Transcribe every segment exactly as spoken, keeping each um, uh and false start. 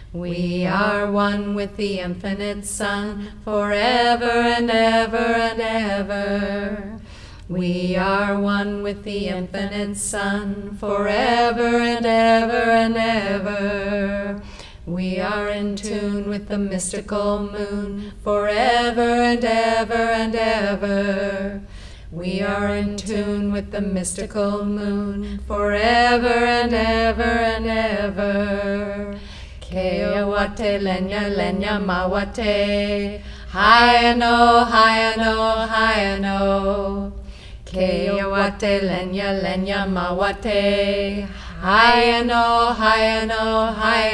We are one with the infinite Son, forever and ever and ever. We are one with the infinite Son, forever and ever and ever. We are in tune with the mystical moon, forever and ever and ever. We are in tune with the mystical moon, forever and ever and ever. Keawate lenya lenya mawate, hayano hayano hayano. Keawate lenya lenya mawate, hayano hayano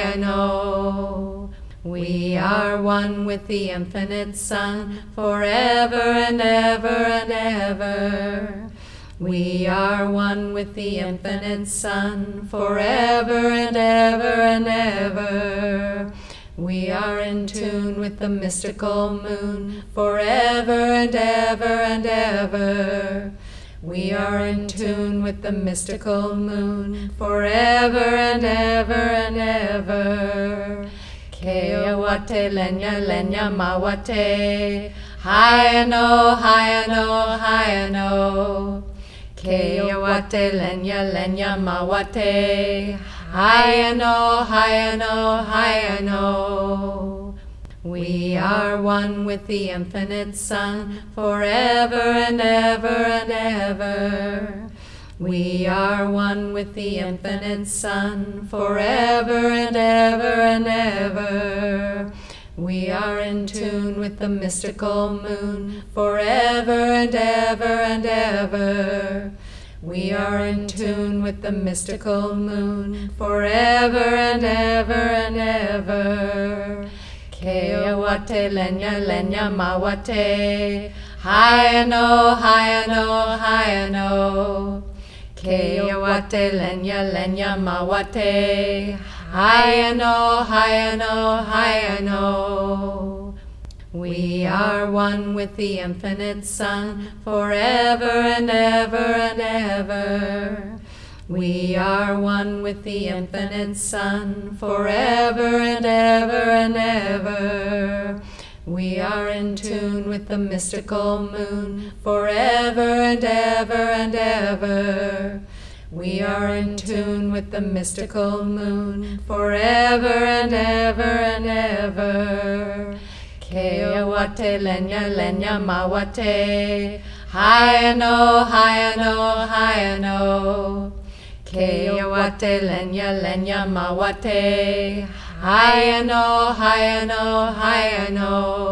hayano. We are one with the infinite Son, forever and ever and ever. We are one with the infinite Son, forever and ever and ever. We are in tune with the mystical moon, forever and ever and ever. We are in tune with the mystical moon, forever and ever and ever. Keawate lenya lenya mawate, hayano hayano hayano. Keawate lenya lenya mawate, hayano hayano hayano. We are one with the infinite Son, forever and ever and ever. We are one with the infinite Son, forever and ever and ever. We are in tune with the mystical moon, forever and ever and ever. We are in tune with the mystical moon, forever and ever and ever. Keawate lenya lenya mawate, hayano hayano hayano. Keawate lenya lenya mawate, hayano hayano hayano. We are one with the infinite Son, forever and ever and ever. We are one with the infinite Son, forever and ever and ever. We are in tune with the mystical moon, forever and ever and ever. We are in tune with the mystical moon, forever and ever and ever. Keawate lenya lenya mawate, hayano hayano hayano. Keawate lenya lenya mawate, hayano hayano hayano.